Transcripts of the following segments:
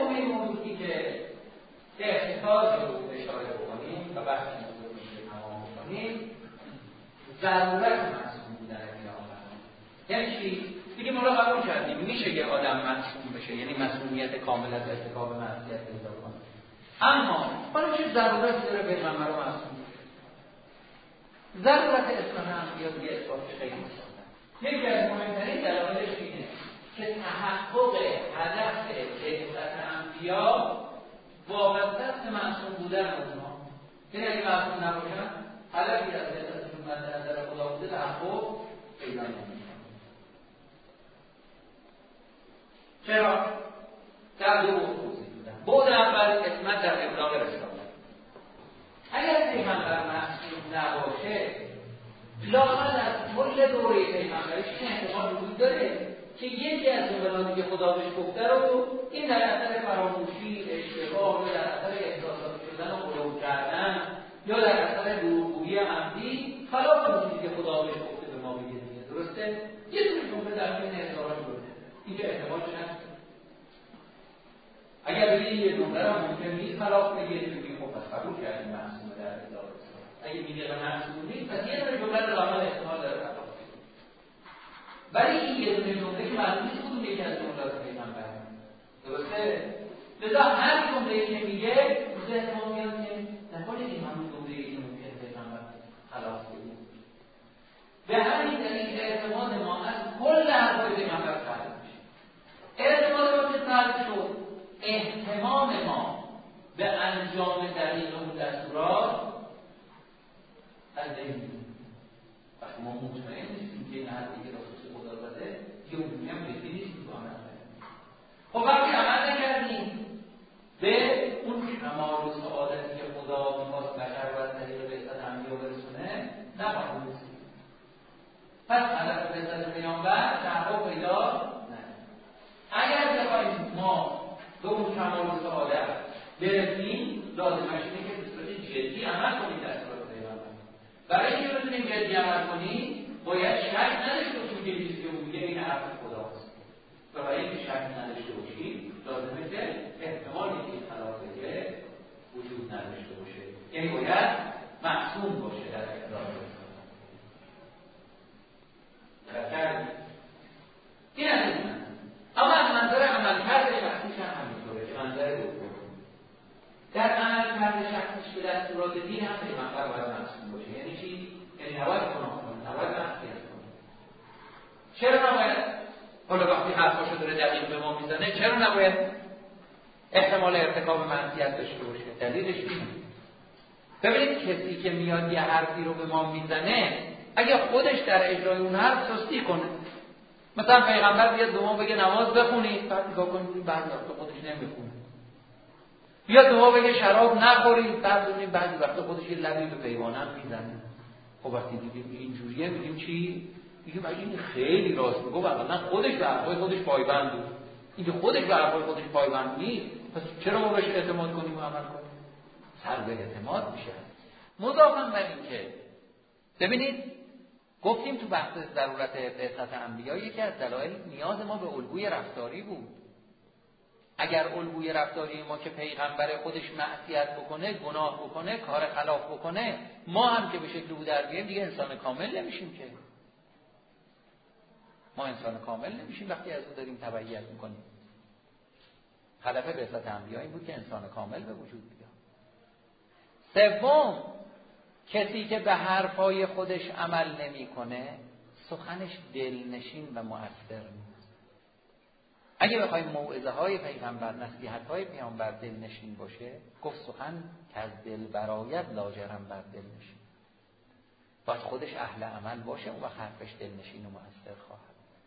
سومین موضوعی که احتیاج رو اشاره بکنیم و بحث موضوع رو تمام بکنیم، ضرورت معصوم بودن پیامبر. یعنی چی؟ دیگه ما رو قبول کردیم میشه یه آدم معصوم بشه، یعنی معصومیت کامل از ارتکاب معصیت پیدا کنه. اما حالا چه ضرورتی داره پیغمبر رو معصوم بشه؟ ضرورت اسلام انبیا دیگه اثباتش خیلی ساده. یکی از مهمترین دلایلش اینه که تحقق هدف بعثت انبیا وابسته است به معصوم بودن اونها. یعنی اگه معصوم نباشن هدفی از بعثتشون مد نظر خدا بوده تحقق پیدا نمی‌کنه. چرا؟ در دو بود توضیح دادم. بعد اول قسمت در ابلاغ رسالت. اگر پیغمبر معصوم نباشه، لااقل از کل دوره پیغمبریش این احتمال وجود داره که یکی از جملاتی که خدا بهش گفته رو این در اثر فراموشی، اشتباه، یا در اثر احساسات شدن و غلو کردن یا در اثر دروغگویی عمدی خلاف اون چیزی که خدا بهش گفته به ما بگه دیگه. درسته؟ یه دونه جمله در بین هزاران جمله اینجا احتمالش هست. اگر بگید یه جمله را ممکن نیست خلاف بگید بگید خب پس قبول کردیم معصومه در ابلاغ رسالت. اگه میگه به معصوم نیست پس یه دونه جمله رو احتمال داره خلاف بگید. ولی این یه دونه جمله که معلوم نیست کدوم یکی از جملات پیغمبر. درسته؟ لذا هر جمله‌ای که میگه روز احتمال میاد که نکنه این همون جمله‌ای که ممکن پیغمبر خلاف بگید. به همین دلیل اعتماد ما از کل حرفای پیغمبر سلب میشه. اعتماد ما که سلب شد، اهتمام ما به انجام دقیق اون دستورات از بین. وقتی ما مطمئن نیستیم که این حرفی که رسول خدا زده یه عمومی هم بدی نیستیم تو عمل کنیم. خب وقتی عمل نکردیم به اون کمال و سعادتی که خدا میخواست بشر و از طریق بعثت انبیا برسونه نخواهیم رسید. پس هدف بعثت پیامبر تحقق پیدا نکنه. اگر بخوایم ما به اون کمال و سعادت برسیم لازمش اینه که به صورت جدی عمل کنیم دستورات پیغمبر. برای اینکه بتونیم جدی عمل کنیم باید شک نداشته باشیم که چیزی که میگه این حرف خداست. و برای اینکه شک نداشته باشیم لازمه که احتمالی که این خلاف بگه وجود نداشته باشه. یعنی باید معصوم باشه در ابلاغ رسالت. این از این من. اما از منظر عملکرد شخصیش هم همینطوره که منظر دوم. در عملکرد شخصیش به دستورات دین هم پیغمبر باید معصوم باشه. یعنی چی؟ یعنی نباید گناه کنه، نباید معصیت کنه. چرا نباید؟ حالا وقتی حرفاشو داره دقیق به ما میزنه چرا نباید احتمال ارتکاب معصیت داشته باشه؟ دلیلش اینه. ببینید کسی که میاد یه حرفی رو به ما میزنه اگه خودش در اجرای اون حرف سستی کنه، مثلا پیغمبر بیاد به ما بگه نماز بخونید، بعد نگاه کنید بعضی وقتا خودش نمیخونه. بیاد به ما بگه شراب نخورید، بعد ببینید بعضی وقتا خودش یه لبی به پیمانه میزنه. خب وقتی دیدیم اینجوریه میگیم چی؟ میگیم این خیلی راست میگه، واقعا خودش به حرفای خودش پایبند بود. اینکه خودش به حرفای خودش پایبند نیست، پس چرا ما بهش اعتماد کنیم و عمل کنیم؟ سر به اعتماد میشه. مضافاً بر این که ببینید گفتیم تو بحث ضرورت بعثت انبیا یکی از دلایل نیاز ما به الگوی رفتاری بود. اگر الگوی رفتاری ما که پیغمبر خودش معصیت بکنه، گناه بکنه، کار خلاف بکنه، ما هم که به شکل او در بیاییم دیگه انسان کامل نمیشیم که. ما انسان کامل نمیشیم وقتی از او داریم تبعیت میکنیم. هدف بعثت انبیا این بود که انسان کامل به وجود بیاد. سوم، کسی که به حرفای خودش عمل نمیکنه سخنش دلنشین و مؤثر نیست. اگه بخوایم موعظه های پیغمبر، نصیحت های پیغمبر دلنشین باشه، گفت سخن که از دل برآید لاجرم بر دل نشین. باید خودش اهل عمل باشه و حرفش دلنشین و مؤثر خواهد.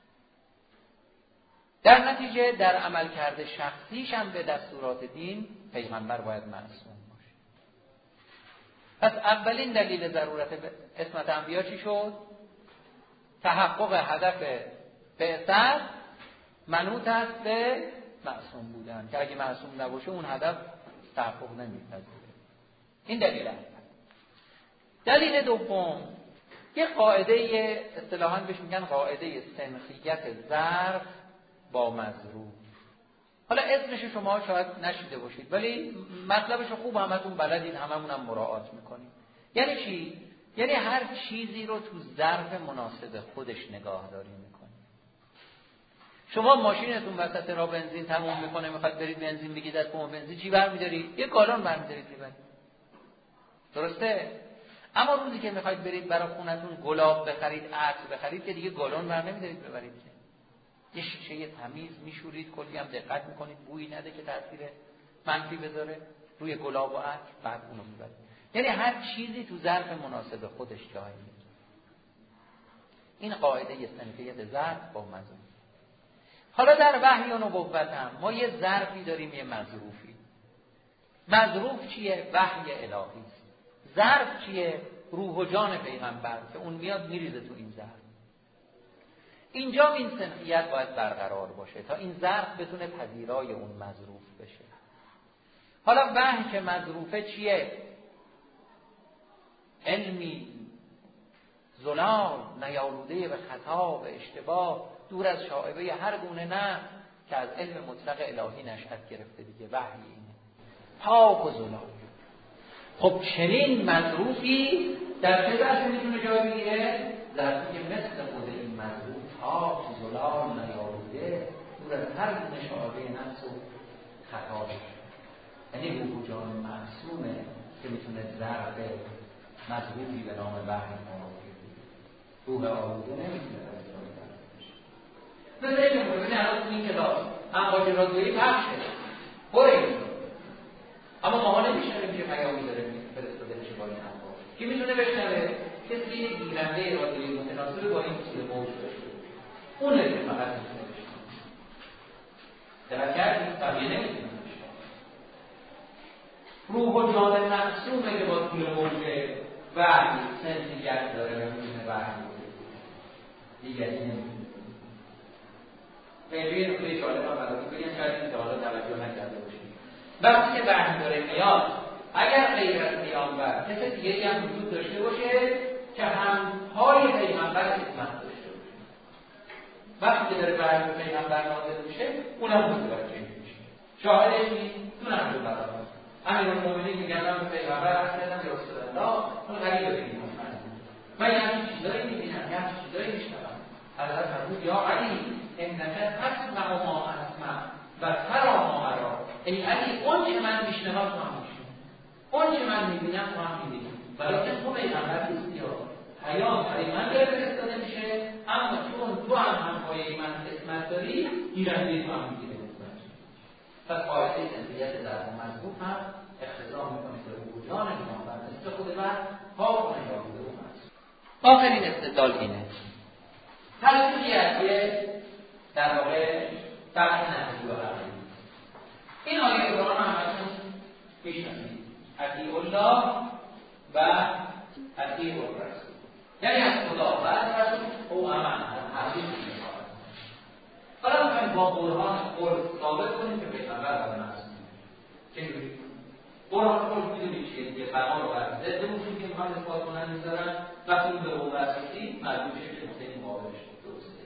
در نتیجه در عمل کرده شخصیش هم به دستورات دین پیغمبر باید معصوم باشه. پس اولین دلیل ضرورت عصمت انبیا چی شد؟ تحقق هدف بعثت منوط است به معصوم بودن، که اگه معصوم نباشه اون هدف تحقق نمی‌پذیره. این دلیل اول. دلیل دوم، یه قاعده اصطلاحاً بهش میگن قاعده سنخیت ظرف با مظروف. حالا اسمش شما شاید نشیده باشید ولی مطلبش خوب همتون بلدین، هممون هم مراعات میکنیم. یعنی چی؟ یعنی هر چیزی رو تو ظرف مناسب خودش نگاهداری میکنیم. شما ماشینتون وسط راه بنزین تموم میکنه، میخواد برید بنزین بگید از پمپ بنزین چی برمی‌دارید؟ یه گالون برمی‌دارید میبرید. درسته؟ اما روزی که میخواید برید برای خونتون گلاب بخرید، عطر بخرید که دیگه گالون برنمی‌دارید ببرید که. یه شیشه تمیز میشورید، کلی هم دقت میکنید بویی نده که تاثیر منفی بذاره روی گلاب و عطر، بعد اونو میبرید. یعنی هر چیزی تو ظرف مناسب خودش جای میگیره. این قاعده صنفیت ظرف با مظروف. حالا در وحی و نبوت هم ما یه ظرفی داریم، یه مظروفی. مظروف چیه؟ وحی الهی است. ظرف چیه؟ روح و جان پیغمبر که اون میاد میریزه تو این ظرف. اینجا این صنفیت باید برقرار باشه تا این ظرف بتونه پذیرای اون مظروف بشه. حالا وحی که مظروفه چیه؟ علمی زلال نیالوده به خطا و اشتباه، دور از شائبه هر گونه نه که از علم مطلق الهی نشأت گرفته دیگه. وحی اینه، پاک و زلال. خب چنین مظروفی در چه ظرفی میتونه جای بگیره؟ ظرفی که مثل خود این مظروف پاک زلال نیالوده، دور از هر گونه شائبه نفس و خطا بشه. یعنی روح و جان معصومه که میتونه ظرف مظروفی به نام وحی مناسب روح آلوده نمیتونه مثل این که مبینه الان تو این کلاس امواج رادیویی پخش شده برید، اما ماها نمیشنویم که پیامی داره فرستاده بشه با این امواج. کی میتونه بشنوه؟ کسی یک گیرنده رادیویی متناسب با این اصول موج داشته اونه که فقط میتونه بشنوه. دقت کردید؟ بقیه نمیتونه بشنوه. روح و جان معصومه که با طول موج وحی سنسیت داره و میتونه وحی دیگری نمیتونه. خیلی نکته جالب هم براتون بگم، شاید این که حالا توجه نکرده باشید. وقتی که وحی داره میاد، اگر غیر از پیامبر کسی دیگری هم وجود داشته باشه که همهای پیغمبر خدمت داشته باشه، وقتی که داره وحی به پیغمبر نازل میشه اونم متوجه میشه. شاهدش نیست تو نمیشه برات امیرالمومنین میگن من به پیغمبر عرض کردم یا رسول الله، اون غریبه بگیم من یه همچین چیزایی میبینم، یه همچین چیزایی میشنوم. حضرت فرمود یا علی انک تسمع ما اسمع و ترى ما ارى. ای علی اون چه من میشنوم تو هم میشنوی، اون چه من میبینم تو هم میبینی. ولیکن تو پیغمبر نیستی ها، پیام برای من داره فرستاده میشه، اما چون تو هم همپایه من قسمت داری گیرنده تو هم میگیره. پس قاعده صنفیت در مظروف هم اختصار میکنه که روح جان پیغمبر مثل خود من پاک و نیالوده و معصوم. آخرین استدلال اینه تلقیقی ادیه در واقع بحث نهجی و عقلی. این آیه قرآن همتون میشناسید، اطیعوا الله و اطیعوا الرسول، یعنی از خدا و از رسول او امن از حدیث میخواهد. حالا میخوایم با قرآن قرآن ثابت کنیم که پیغمبر و معصوم. چجوری؟ قرآن خود میدونید چیه دیگه، فرمان رو بر ضد اون چیزی که میخوان اثبات کنن میذارن، وقتی اون به اون رسیدی معلوم میشه که نقطه مقابلش درسته.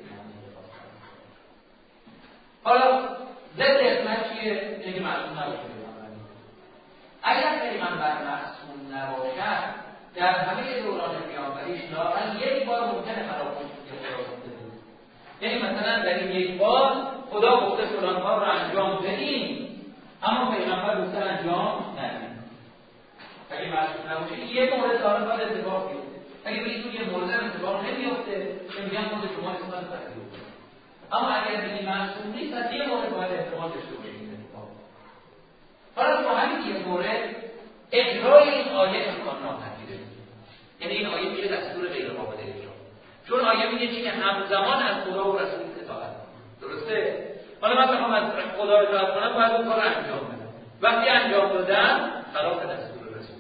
حالا ضد اسمت چیه؟ اینکه معصوم نباشه پیغمبر. اگر پیغمبر معصوم نباشد در همه دوران پیامبریش لااقل یک بار ممکنه خراب کنه که خدا گفته بود. یعنی مثلا در این یک بار خدا گفته فلان کار رو انجام بدین، اما پیغمبر گفته انجام ندید. اگه معصوم نباشه یه مورد داره باید اتفاق بیفته. اگه بگید تو یه مورد اتفاق نمیفته که میگن خود شما اسمت پذیرو. اما اگر بگید معصوم نیست از یه مورد باید احتمال داشته باشید. حالا تو همین یه مورد اجرای این آیه امکان ناپذیره. یعنی این آیه میشه دستور غیر قابل اجرا. چون آیه میگه چی که همزمان از خدا و رسول اطاعت. درسته؟ حالا من بخوام از خدا اطاعت کنم باید اون کار رو انجام بدم. وقتی انجام دادم خلاف دستور رسول.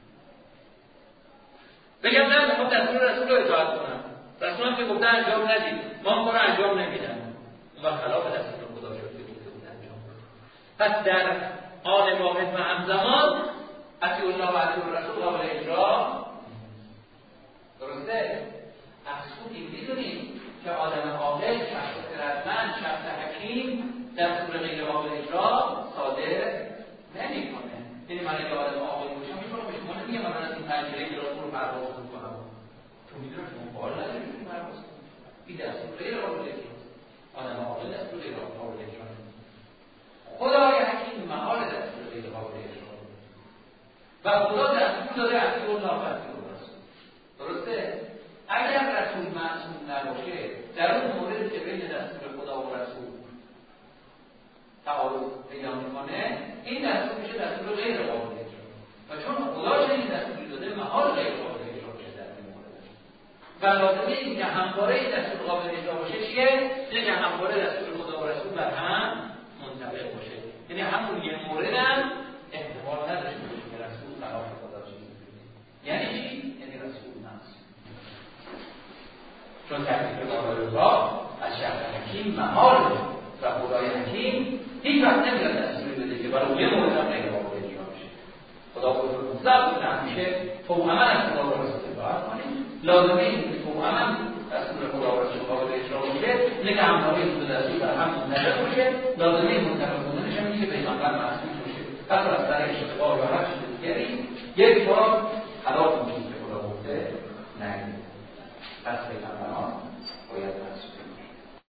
بگم نه میخوام دستور رسول رو اطاعت کنم. رسول هم که گفته انجام ندید. ما اون کار رو انجام نمیدم. اون خلاف دستور خدا شد که گفته بود انجام بدم. پس در آن واحد و همزمان اطیعوا الله و اطیعوا الرسول قابل اجرا. درسته؟ مقصودی میدونیم که آدم عاقل، شخص خردمند، شخص حکیم دستور غیر قابل اجرا صادر نمیکنه. یعنی من اگه آدم عاقلی باشم میتونم به شما نمیگم من از این پنجره گلاس رو پرواز میکنم، چون میدونم شما بال نداری میتونی پرواز کنی. این دستور غیر قابل اجرا، آدم عاقل دستور غیر قابل اجرا. خدای حکیم محال دستور غیر قابل اجرا و خدا دستور داده اصول ناپذیر است. درسته؟ اگر رسول معصوم نباشه در اون موردی که بین دستور خدا و رسول تعارض پیدا میکنه، این دستور میشه دستور غیر قابل اجرا و چون خدا چنین دستوری داده محال غیر قابل اجرا بشه در این مورد. و لازمه این که همواره این دستور قابل اجرا باشه چیه؟ اینه که همواره دستور خدا و رسول بر هم منطبق باشه. یعنی همون یه مورد هم احتمال نداشته باشه که رسول خلاف خدا چیزی بگه. یعنی چی؟ یعنی رسول نفس. چون تکلیف قابل‌الله از شرع حکیم محال و خدای حکیم هیچ وقت نمیاد دستوری بده که برای یه مورد هم غیر قابل اجرا بشه. خدا بزرگ مطلق بوده همیشه توأما از خدا و رسول اطاعت کنیم. لازمه اینه که توأما دستور خدا و رسول قابل اجرا باشه، اینه که همراهی دو دستور در هم منطبق باشه. لازمه منطبق بودنش هم اینه که پیغمبر معصوم باشه. حتی از در اشتباه یا هر